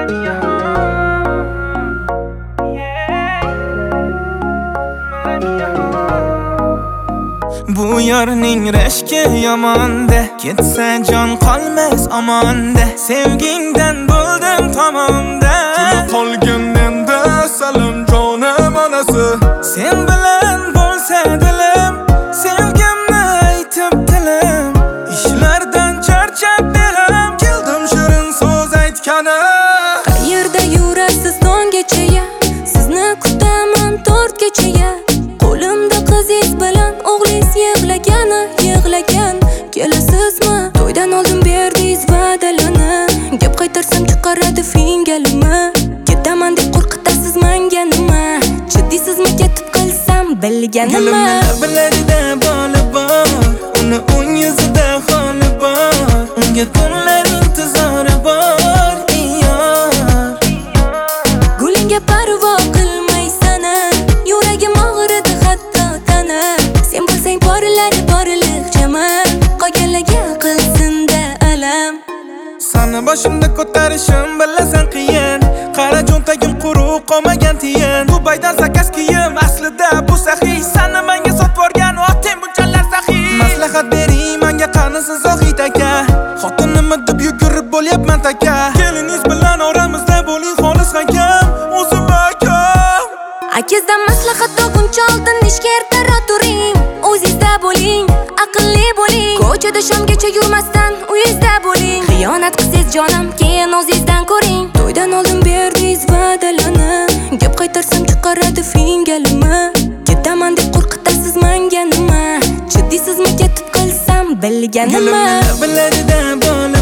Bu yarning rashki yomon-da, ketsa jon qolmas omon-da. Sevgingdan bo'ldim tomonda, Kulib qolgan menda salim jonim onasi. sen bilan bo'lsa dilim, sevgimni aytib tilim. Ishlardan charchab belim, Keldim shirin so'z aytgani. Qayerda yurasiz tonggacha, sizni kutaman 4 kecha. Qo'limda qizingiz bilan o'g'lingiz yig'lagan. Kelasizmi? To'ydan oldin berdingiz va'dalarni. Gap qaytarsam chiqaradi fingalimi. Ketaman deb qo'rqitasiz menga nima? Jiddiysizmi ketib qilsam bilganimni? lablarida boli bor, uni o'ng yuzida holi bor. Unga kunlar intizori bor, yor. Gulingga parvo qilmaysan, yuragim og'ridi hatto tana. Sen bo'lsang porliqchama, qolganlarga qilsin-da alam. Sani boshimda ko'tarishim bilasan qiyin. Qara cho'ntagim quruq qolmagan tiyin. Dubaydan zakaz kiyim, aslida bu saxiy. Sani menga sotib yuborgan oting bunchalar saxiy. Maslahat bering menga qanisiz Zohid aka. Xotinimni deb yugurib bo'lyapman taka. Keliningiz bilan oramizda bo'ling xolis hakam, o'zim akam. Akizdan maslahat olguncha oldin ishga ertaroq turing. O'zingizda bo'ling, aqlli bo'ling. Ko'chada shomgacha yurmasdan uyingizda bo'ling. Xiyonat qilsangiz jonim, keyin o'zingizdan ko'ring. To'ydan oldin berdingiz va'dalarni. Gap qaytarsam chiqaradi fingalimi. Ketaman deb qo'rqitasiz menga nima? Jiddiysizmi ketib qilsam bilganimmi? Lablarida boli